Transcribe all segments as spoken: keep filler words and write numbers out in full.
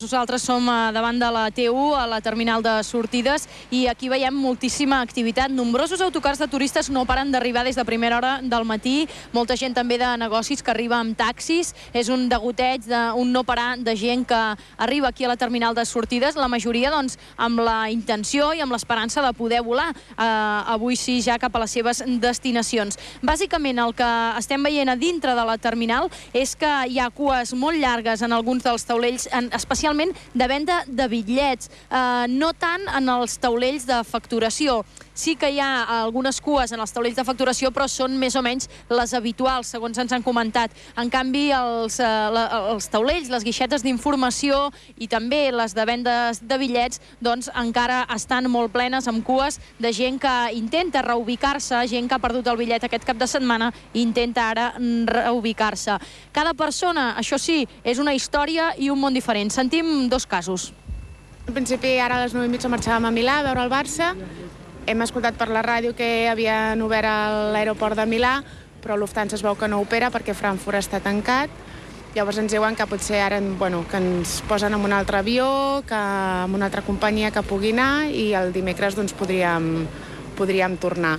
Nosaltres som davant de la T u, a la terminal de sortides, i aquí veiem moltíssima activitat. Nombrosos autocars de turistes no paren d'arribar des de primera hora del matí. Molta gent també de negocis que arriba amb taxis. És un degoteig, un no parar de gent que arriba aquí a la terminal de sortides. La majoria, doncs, amb la intenció i amb l'esperança de poder volar. Eh, avui sí, ja cap a les seves destinacions. Bàsicament, el que estem veient a dintre de la terminal és que hi ha cues molt llargues en alguns dels taulells, especialment de venda de bitllets, eh, no tant en els taulells de facturació. Sí que hi ha algunes cues en els taulells de facturació, però són més o menys les habituals, segons ens han comentat. En canvi, els, eh, la, els taulells, les guixetes d'informació i també les de vendes de bitllets, doncs encara estan molt plenes amb cues de gent que intenta reubicar-se, gent que ha perdut el bitllet aquest cap de setmana i intenta ara reubicar-se. Cada persona, això sí, és una història i un món diferent. Sentim dos casos. En principi, ara a les nou i mitja marxàvem a Milà a veure el Barça. Hem escoltat per la ràdio que havien obert a l'aeroport de Milà, però Lufthansa es veu que no opera perquè Frankfurt està tancat. Llavors ens diuen que potser ara bueno, que ens posen en un altre avió, que amb una altra companyia que pugui anar, i el dimecres doncs, podríem, podríem tornar.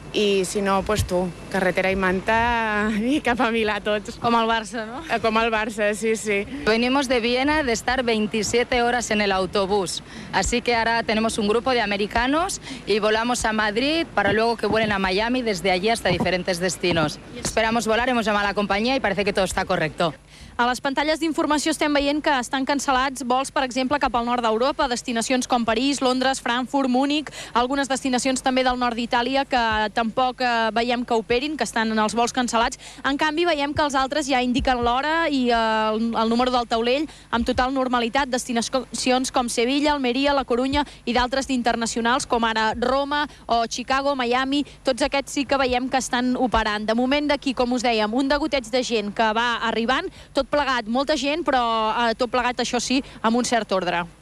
I si no, doncs tu, carretera i manta i cap a Milà tots. Com el Barça, ¿no? Com el Barça, sí, sí. Venimos de Viena de estar veintisiete horas en el autobús, así que ahora tenemos un grupo de americanos y volamos a Madrid para luego que vuelen a Miami desde allí hasta diferentes destinos. Esperamos volar, hemos llamado a la compañía y parece que todo está correcto. A les pantalles d'informació estem veient que estan cancel·lats vols, per exemple, cap al nord d'Europa, destinacions com París, Londres, Frankfurt, Múnich, algunes destinacions també del nord d'Itàlia que tampoc eh, veiem que operin, que estan en els vols cancel·lats. En canvi, veiem que els altres ja indiquen l'hora i eh, el, el número del taulell amb total normalitat. Destinacions com Sevilla, Almeria, La Corunya i d'altres d'internacionals, com ara Roma o Chicago, Miami, tots aquests sí que veiem que estan operant. De moment d'aquí, com us dèiem, un degoteig de gent que va arribant, tot plegat, molta gent, però eh, tot plegat, això sí, amb un cert ordre.